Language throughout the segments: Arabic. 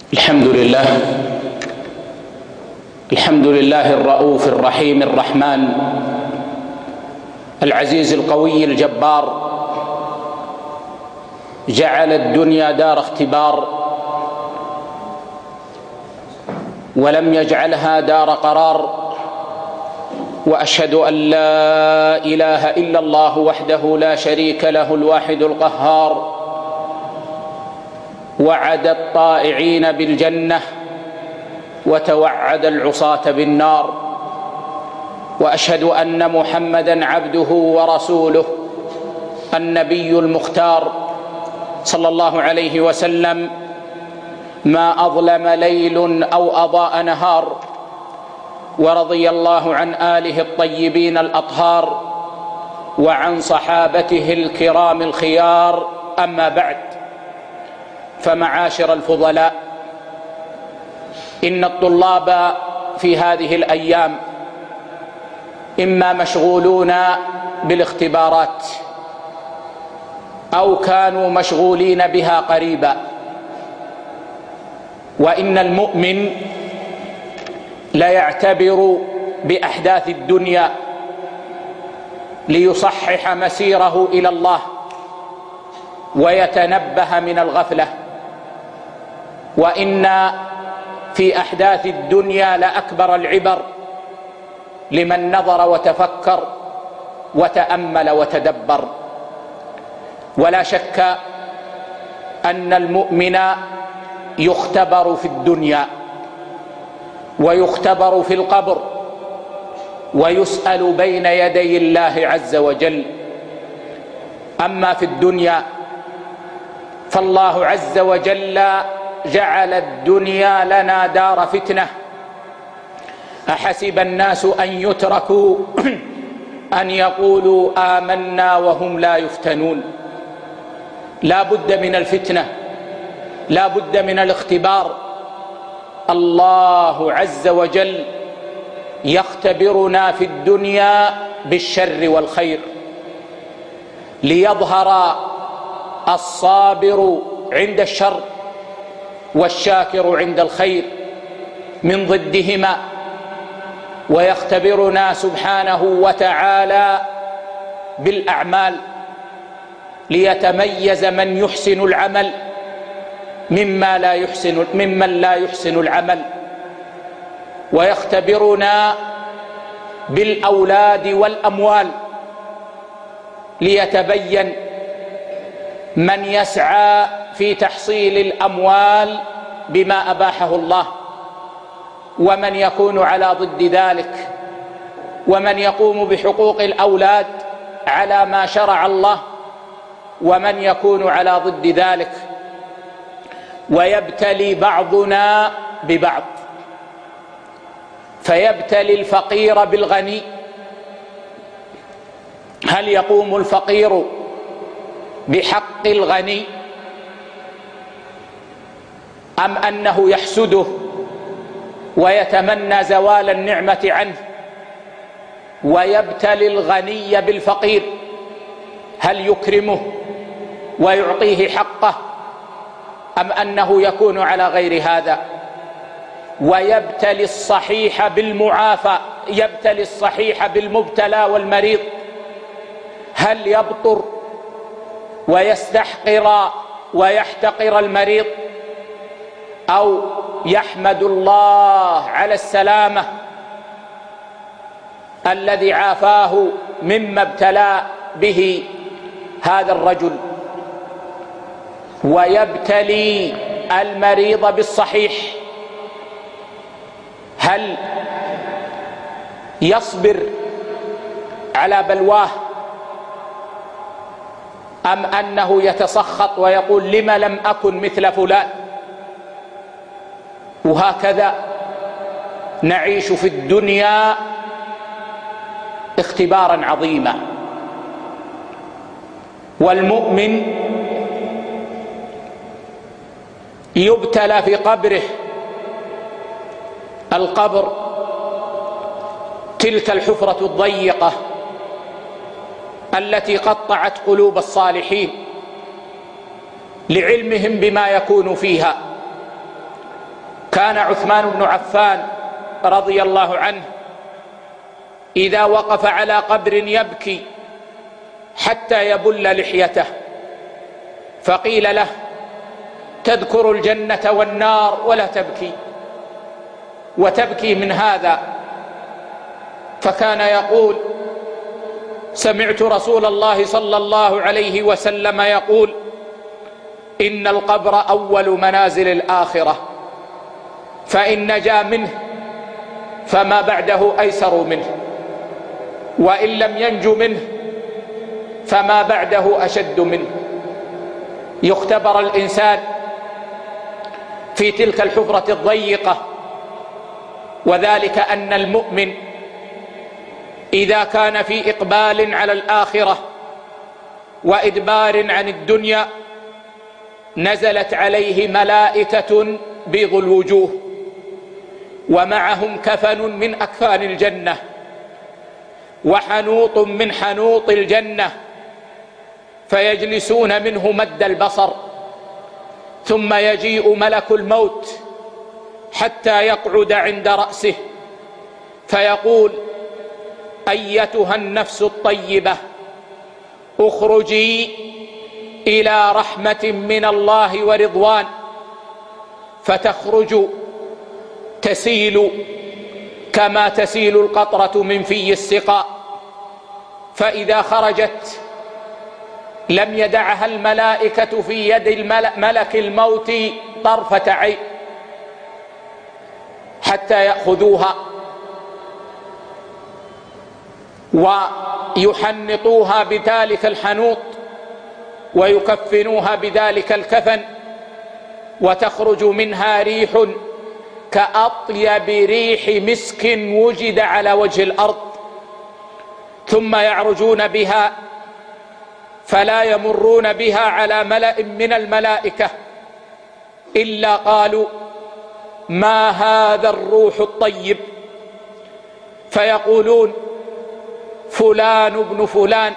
الحمد لله الرؤوف الرحيم الرحمن العزيز القوي الجبار. جعل الدنيا دار اختبار ولم يجعلها دار قرار، وأشهد أن لا إله إلا الله وحده لا شريك له الواحد القهار. وعد الطائعين بالجنة وتوعد العصاة بالنار، وأشهد أن محمدًا عبده ورسوله النبي المختار صلى الله عليه وسلم. ما أظلم ليل أو أضاء نهار، ورضي الله عن آله الطيبين الأطهار وعن صحابته الكرام الخيار. أما بعد، فمعاشر الفضلاء، إن الطلاب في هذه الأيام إما مشغولون بالاختبارات أو كانوا مشغولين بها قريبا، وإن المؤمن لا يعتبر بأحداث الدنيا ليصحح مسيره إلى الله ويتنبه من الغفلة. وإن في أحداث الدنيا لأكبر العبر لمن نظر وتفكر وتأمل وتدبر. ولا شك أن المؤمن يختبر في الدنيا ويختبر في القبر ويسأل بين يدي الله عز وجل. أما في الدنيا فالله عز وجل جعل الدنيا لنا دار فتنة. أحسب الناس أن يتركوا أن يقولوا آمنا وهم لا يفتنون. لا بد من الفتنة، لا بد من الاختبار. الله عز وجل يختبرنا في الدنيا بالشر والخير، ليظهر الصابر عند الشر والشاكر عند الخير من ضدهما، ويختبرنا سبحانه وتعالى بالأعمال ليتميز من يحسن العمل ممن لا يحسن العمل، ويختبرنا بالأولاد والأموال ليتبين من يسعى في تحصيل الأموال بما أباحه الله، ومن يكون على ضد ذلك، ومن يقوم بحقوق الأولاد على ما شرع الله، ومن يكون على ضد ذلك. ويبتلي بعضنا ببعض، فيبتلي الفقير بالغني. هل يقوم الفقير بحق الغني أم أنه يحسده ويتمنى زوال النعمة عنه؟ ويبتلي الغني بالفقير، هل يكرمه ويعطيه حقه أم أنه يكون على غير هذا؟ ويبتلي الصحيح بالمعافى، يبتلي الصحيح بالمبتلى والمريض، هل يبطر ويستحقر ويحتقر المريض أو يحمد الله على السلامة الذي عافاه مما ابتلى به هذا الرجل؟ ويبتلي المريض بالصحيح، هل يصبر على بلواه أم أنه يتسخط ويقول لم لم أكن مثل فلان؟ وهكذا نعيش في الدنيا اختبارا عظيما. والمؤمن يبتلى في قبره. القبر تلك الحفرة الضيقة التي قطعت قلوب الصالحين لعلمهم بما يكون فيها، كان عثمان بن عفان رضي الله عنه إذا وقف على قبر يبكي حتى يبل لحيته، فقيل له: تذكر الجنة والنار ولا تبكي، وتبكي من هذا؟ فكان يقول: سمعت رسول الله صلى الله عليه وسلم يقول: إن القبر أول منازل الآخرة، فإن نجا منه فما بعده أيسر منه، وإن لم ينج منه فما بعده أشد منه. يختبر الإنسان في تلك الحفرة الضيقة، وذلك أن المؤمن إذا كان في إقبال على الآخرة وإدبار عن الدنيا نزلت عليه ملائكة بيض الوجوه، ومعهم كفن من أكفان الجنة، وحنوط من حنوط الجنة، فيجلسون منه مد البصر، ثم يجيء ملك الموت حتى يقعد عند رأسه فيقول: أيتها النفس الطيبة، اخرجي إلى رحمة من الله ورضوان. فتخرج تسيل كما تسيل القطرة من في السقاء، فإذا خرجت لم يدعها الملائكة في يد ملك الموت طرفة عين حتى يأخذوها ويحنطوها بذلك الحنوط ويكفنوها بذلك الكفن، وتخرج منها ريح كأطيب ريح مسك وجد على وجه الأرض، ثم يعرجون بها فلا يمرون بها على ملأ من الملائكة إلا قالوا: ما هذا الروح الطيب؟ فيقولون: فلان ابن فلان،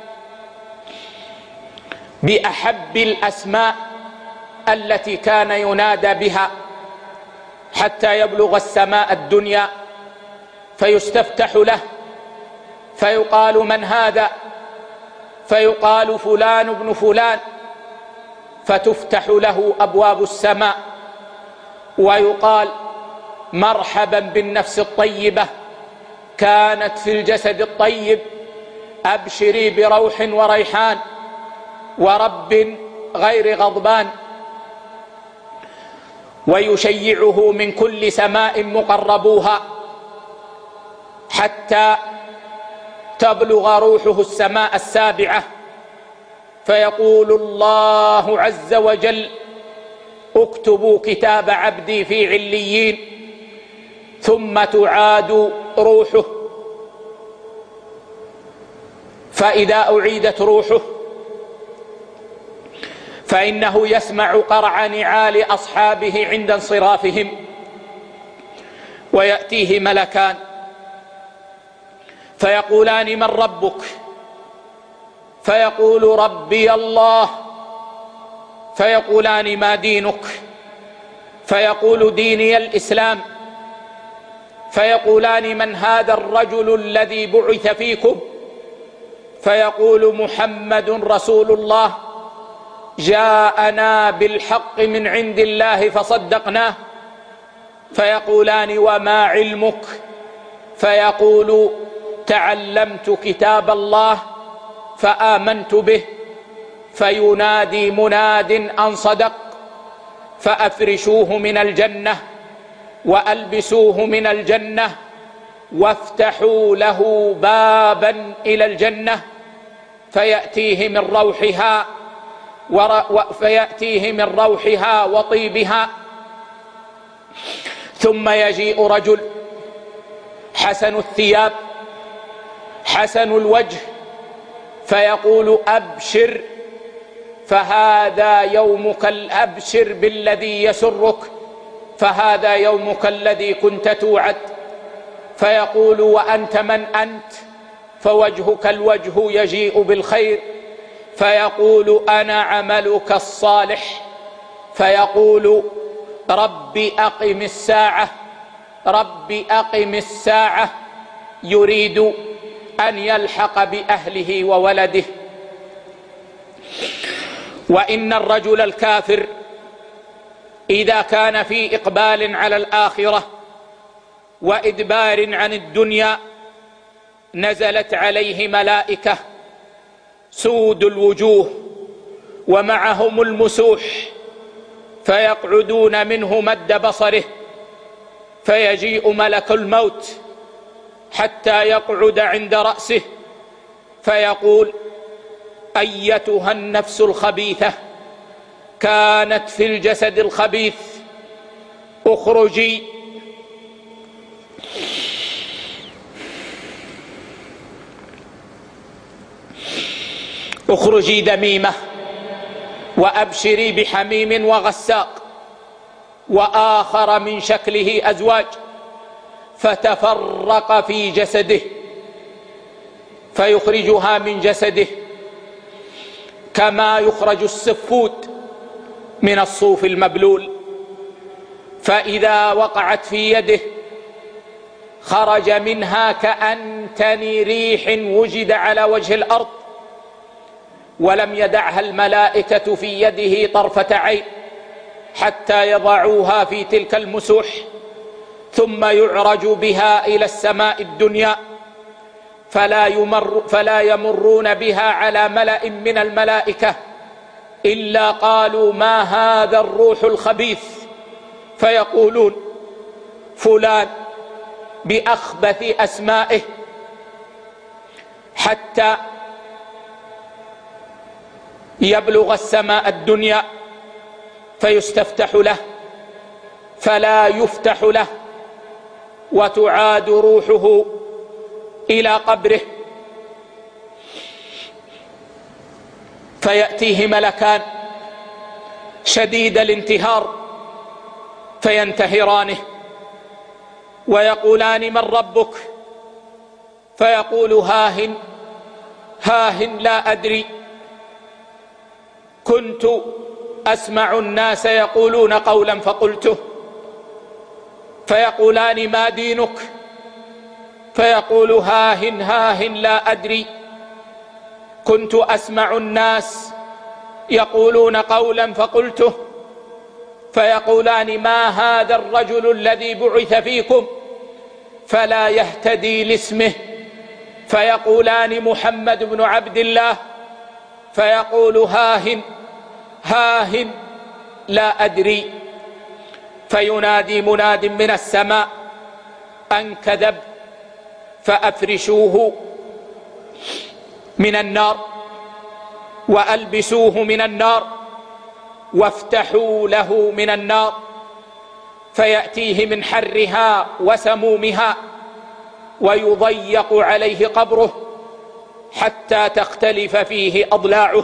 بأحب الأسماء التي كان ينادى بها، حتى يبلغ السماء الدنيا فيستفتح له فيقال: من هذا؟ فيقال: فلان ابن فلان، فتفتح له أبواب السماء ويقال: مرحبا بالنفس الطيبة، كانت في الجسد الطيب، أبشري بروح وريحان ورب غير غضبان. ويشيعه من كل سماء مقربوها حتى تبلغ روحه السماء السابعة، فيقول الله عز وجل: اكتبوا كتاب عبدي في عليين، ثم تعاد روحه. فإذا أعيدت روحه فإنه يسمع قرع نعال أصحابه عند انصرافهم، ويأتيه ملكان فيقولان: من ربك؟ فيقول: ربي الله. فيقولان: ما دينك؟ فيقول: ديني الإسلام. فيقولان: من هذا الرجل الذي بعث فيكم؟ فيقول: محمد رسول الله، جاءنا بالحق من عند الله فصدقناه. فيقولان: وما علمك؟ فيقول: تعلمت كتاب الله فآمنت به. فينادي مناد أن صدق، فأفرشوه من الجنة وألبسوه من الجنة وافتحوا له بابا إلى الجنة، فيأتيه من روحها وطيبها. ثم يجيء رجل حسن الثياب حسن الوجه فيقول: أبشر، فهذا يومك، أبشر بالذي يسرك، فهذا يومك الذي كنت توعد. فيقول: وأنت من أنت؟ فوجهك الوجه يجيء بالخير. فيقول: أنا عملك الصالح. فيقول: رب أقم الساعة، رب أقم الساعة، يريد أن يلحق بأهله وولده. وإن الرجل الكافر إذا كان في إقبال على الآخرة وإدبار عن الدنيا نزلت عليه ملائكة سود الوجوه ومعهم المسوح، فيقعدون منه مد بصره، فيجيء ملك الموت حتى يقعد عند رأسه فيقول: أيتها النفس الخبيثة كانت في الجسد الخبيث اخرجي اخرجي دميمة وأبشري بحميم وغساق وآخر من شكله أزواج، فتفرق في جسده، فيخرجها من جسده كما يخرج السفود من الصوف المبلول، فإذا وقعت في يده خرج منها كأنتن ريح وجد على وجه الأرض، ولم يدعها الملائكة في يده طرفة عين حتى يضعوها في تلك المسوح، ثم يعرج بها إلى السماء الدنيا، فلا يمرون بها على ملأ من الملائكة إلا قالوا: ما هذا الروح الخبيث؟ فيقولون: فلان، بأخبث أسمائه، حتى يبلغ السماء الدنيا فيستفتح له فلا يفتح له، وتعاد روحه إلى قبره، فيأتيه ملكان شديد الانتهار فينتهرانه ويقولان: من ربك؟ فيقول: هاهن هاهن لا أدري، كنت أسمع الناس يقولون قولا فقلته. فيقولان: ما دينك؟ فيقول: هاهن هاهن لا أدري، كنت أسمع الناس يقولون قولا فقلته. فيقولان: ما هذا الرجل الذي بعث فيكم؟ فلا يهتدي لاسمه. فيقولان: محمد بن عبد الله. فيقول: هاهن هاهن لا أدري. فينادي مناد من السماء أن كذب، فأفرشوه من النار وألبسوه من النار وافتحوا له من النار، فيأتيه من حرها وسمومها ويضيق عليه قبره حتى تختلف فيه أضلاعه.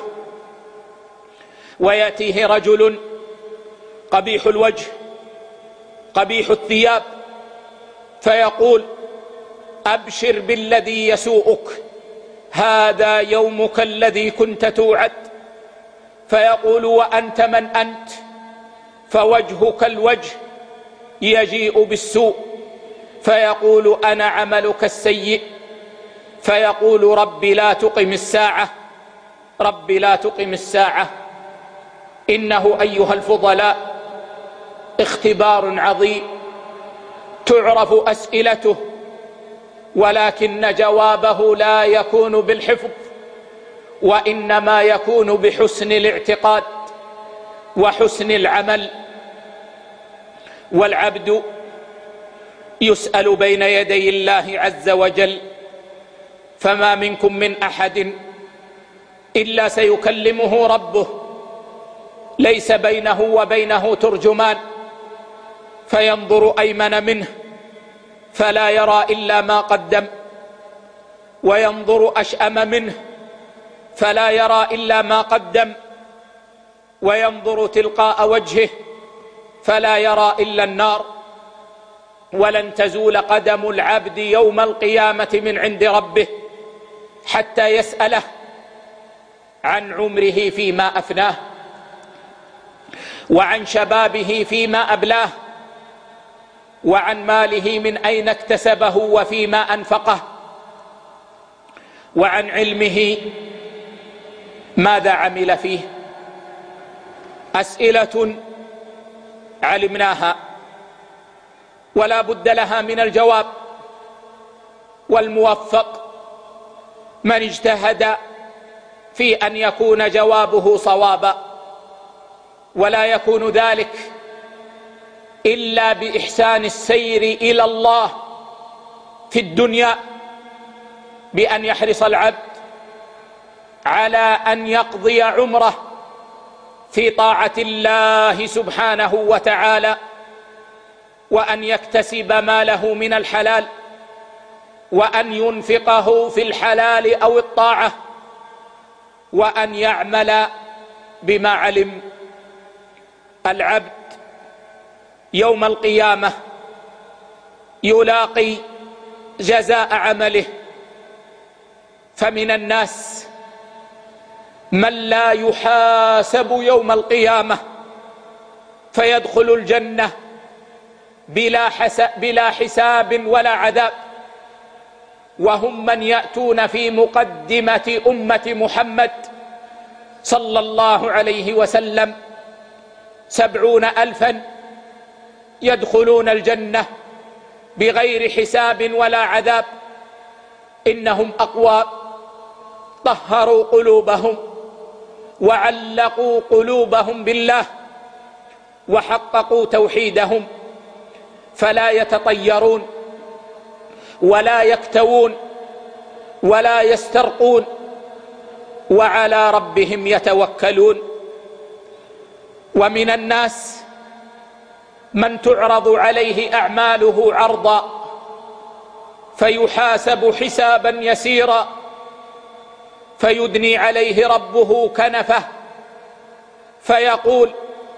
ويأتيه رجل قبيح الوجه قبيح الثياب فيقول: أبشر بالذي يسوءك، هذا يومك الذي كنت توعد. فيقول: وأنت من أنت؟ فوجهك الوجه يجيء بالسوء. فيقول: أنا عملك السيء. فيقول: رب لا تقم الساعة، رب لا تقم الساعة. إنه أيها الفضلاء اختبار عظيم تعرف أسئلته، ولكن جوابه لا يكون بالحفظ، وإنما يكون بحسن الاعتقاد وحسن العمل. والعبد يسأل بين يدي الله عز وجل، فما منكم من أحد إلا سيكلمه ربه، ليس بينه وبينه ترجمان، فينظر أيمن منه فلا يرى إلا ما قدم، وينظر أشأم منه فلا يرى إلا ما قدم، وينظر تلقاء وجهه فلا يرى إلا النار. ولن تزول قدم العبد يوم القيامة من عند ربه حتى يسأله عن عمره فيما أفناه. وعن شبابه فيما أبلاه، وعن ماله من أين اكتسبه وفيما أنفقه، وعن علمه ماذا عمل فيه. أسئلة علمناها ولا بد لها من الجواب، والموفق من اجتهد في أن يكون جوابه صوابا، ولا يكون ذلك إلا بإحسان السير إلى الله في الدنيا، بأن يحرص العبد على أن يقضي عمره في طاعة الله سبحانه وتعالى، وأن يكتسب ماله من الحلال، وأن ينفقه في الحلال أو الطاعة، وأن يعمل بما علم. العبد يوم القيامة يلاقي جزاء عمله، فمن الناس من لا يحاسب يوم القيامة فيدخل الجنة بلا حساب ولا عذاب، وهم من يأتون في مقدمة أمة محمد صلى الله عليه وسلم 70,000 يدخلون الجنة بغير حساب ولا عذاب. إنهم أقوى طهروا قلوبهم وعلقوا قلوبهم بالله وحققوا توحيدهم، فلا يتطيرون ولا يكتوون ولا يسترقون، وعلى ربهم يتوكلون. ومن الناس من تعرض عليه أعماله عرضا فيحاسب حسابا يسيرا، فيدني عليه ربه كنفه فيقول: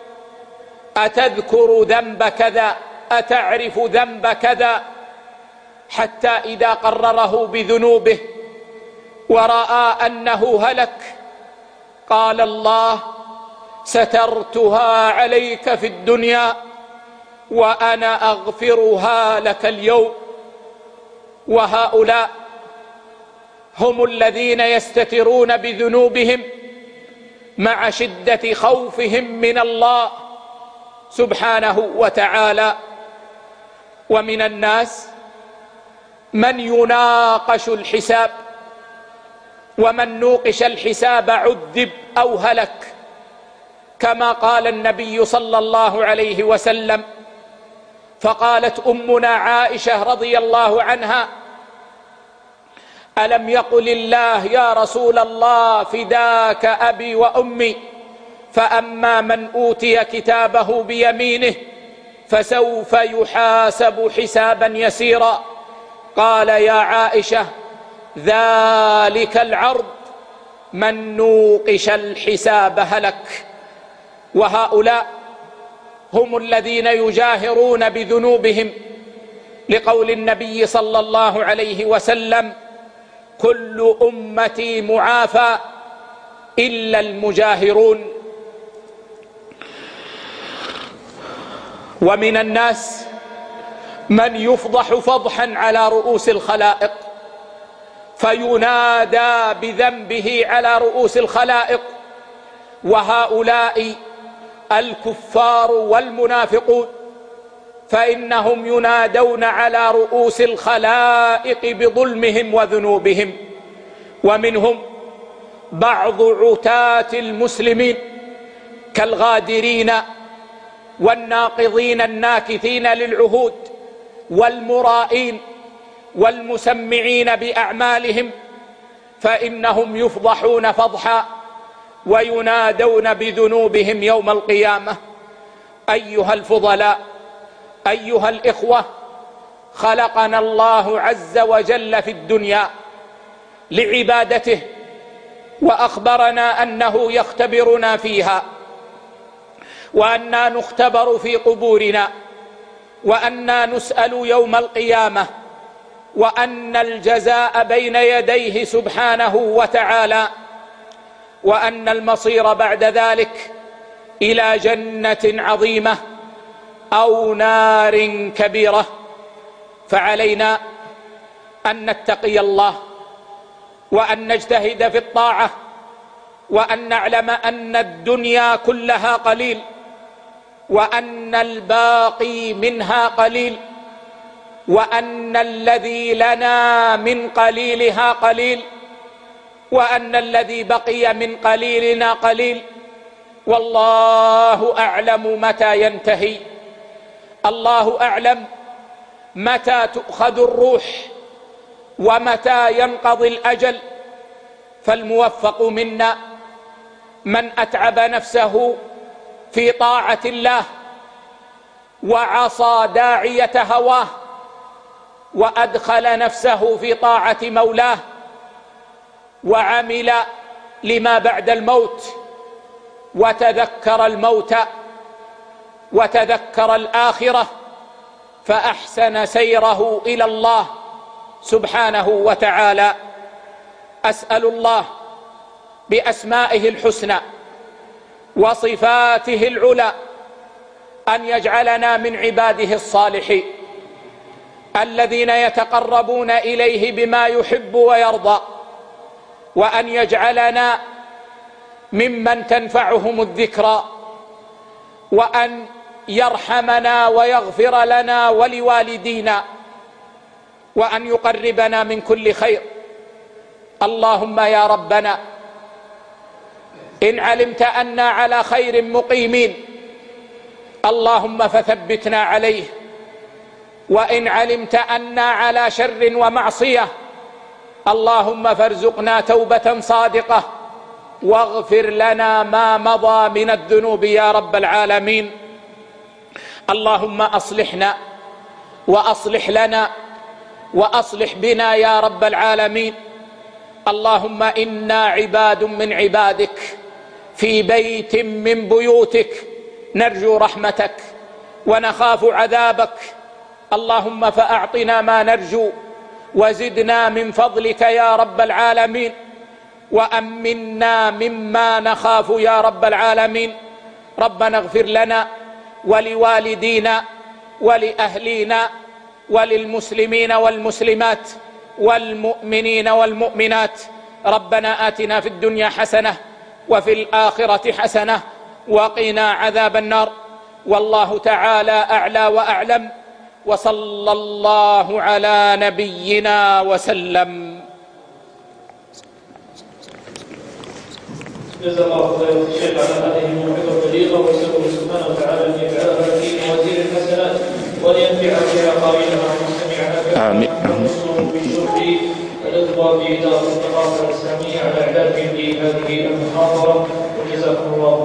أتذكر ذنب كذا؟ أتعرف ذنب كذا؟ حتى إذا قرره بذنوبه ورأى أنه هلك قال الله: سترتها عليك في الدنيا وأنا أغفرها لك اليوم. وهؤلاء هم الذين يستترون بذنوبهم مع شدة خوفهم من الله سبحانه وتعالى. ومن الناس من يناقش الحساب، ومن نوقش الحساب عذب أو هلك، كما قال النبي صلى الله عليه وسلم. فقالت أمنا عائشة رضي الله عنها: ألم يقل الله يا رسول الله فداك أبي وأمي، فأما من أوتي كتابه بيمينه فسوف يحاسب حسابا يسيرا. قال: يا عائشة ذلك العرض، من نوقش الحساب هلك. وهؤلاء هم الذين يجاهرون بذنوبهم، لقول النبي صلى الله عليه وسلم: كل أمتي معافى إلا المجاهرون. ومن الناس من يفضح فضحا على رؤوس الخلائق، فينادى بذنبه على رؤوس الخلائق، وهؤلاء الكفار والمنافقون، فإنهم ينادون على رؤوس الخلائق بظلمهم وذنوبهم. ومنهم بعض عتاة المسلمين كالغادرين والناقضين الناكثين للعهود والمرائين والمسمعين بأعمالهم، فإنهم يفضحون فضحا وينادون بذنوبهم يوم القيامة. أيها الفضلاء، أيها الإخوة، خلقنا الله عز وجل في الدنيا لعبادته، وأخبرنا أنه يختبرنا فيها، وأننا نختبر في قبورنا، وأننا نسأل يوم القيامة، وأن الجزاء بين يديه سبحانه وتعالى، وأن المصير بعد ذلك إلى جنة عظيمة أو نار كبيرة، فعلينا أن نتقي الله وأن نجتهد في الطاعة، وأن نعلم أن الدنيا كلها قليل، وأن الباقي منها قليل، وأن الذي لنا من قليلها قليل، وأن الذي بقي من قليلنا قليل، والله أعلم متى ينتهي. الله أعلم متى تؤخذ الروح ومتى ينقضي الأجل، فالموفق منا من أتعب نفسه في طاعة الله وعصى داعية هواه، وأدخل نفسه في طاعة مولاه، وعمل لما بعد الموت، وتذكر الموت وتذكر الآخرة، فأحسن سيره إلى الله سبحانه وتعالى. أسأل الله بأسمائه الحسنى وصفاته العلى أن يجعلنا من عباده الصالحين الذين يتقربون إليه بما يحب ويرضى، وأن يجعلنا ممن تنفعهم الذكرى، وأن يرحمنا ويغفر لنا ولوالدينا، وأن يقربنا من كل خير. اللهم يا ربنا إن علمت أننا على خير مقيمين اللهم فثبتنا عليه، وإن علمت أننا على شر ومعصية اللهم فارزقنا توبة صادقة، واغفر لنا ما مضى من الذنوب يا رب العالمين. اللهم أصلحنا وأصلح لنا وأصلح بنا يا رب العالمين. اللهم إنا عباد من عبادك في بيت من بيوتك، نرجو رحمتك ونخاف عذابك، اللهم فأعطنا ما نرجو وزدنا من فضلك يا رب العالمين، وأمنا مما نخاف يا رب العالمين. ربنا اغفر لنا ولوالدينا ولأهلينا وللمسلمين والمسلمات والمؤمنين والمؤمنات. ربنا آتنا في الدنيا حسنة وفي الآخرة حسنة وقنا عذاب النار. والله تعالى أعلى وأعلم، وصلى الله على نبينا وسلم. جزا الله خير الشيخ على هذه الموعظة البليغة، واسأله سبحانه وتعالى أن يجعلها في موازين الحسنات ولينفع بها قائلها ومستمعها، آمين. ونصره بالشكر الإضافة إلى الثقافة الإسلامية على إعداد هذه المحاضرة، وجزاكم الله